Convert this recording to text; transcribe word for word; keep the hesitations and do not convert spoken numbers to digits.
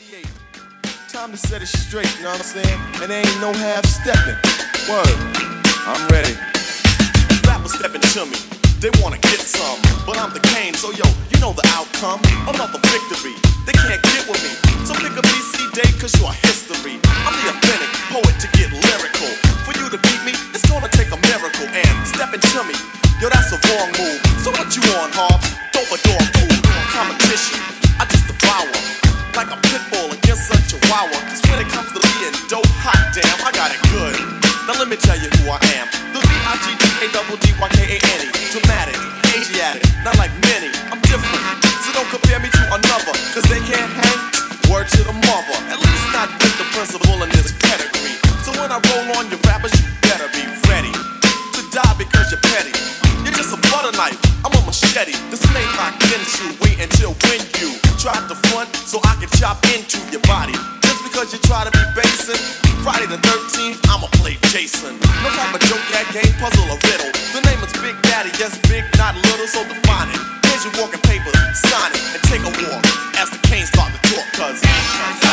eighty-eight. Time to set it straight, you know what I'm saying? And there ain't no half stepping. Word, I'm ready. Rappers stepping to me, they wanna get some, but I'm the Kane, so yo, you know the outcome. Another victory, they can't get with me. So pick a B C day, cause you're history. I'm the authentic poet to get lyrical. For you to beat me, it's gonna take a miracle. And stepping to me, yo, that's a wrong move. So what you on, Hobbs? Don't adore food. Competition, I just devour. Like a pit bull against a chihuahua. Cause when it comes to being dope, hot damn, I got it good. Now let me tell you who I am. The B I G D A D D Y K A N E. Dramatic, Asiatic, not like many. I'm different, so don't compare me to another. Cause they can't hang, word to the mother. At least not with the principle in this pedigree. So when I roll on your rappers, you better be ready to die because you're petty. You're just a butter knife, I'm a machete. This ain't locked into, wait until when you try to front so I can chop into your body. Just because you try to be basing, Friday the thirteenth, I'ma play Jason. No type of joke, that game, puzzle, or riddle. The name is Big Daddy, yes, big, not little, so define it. Here's your walking paper, sign it, and take a walk as the Canes start to talk, cuz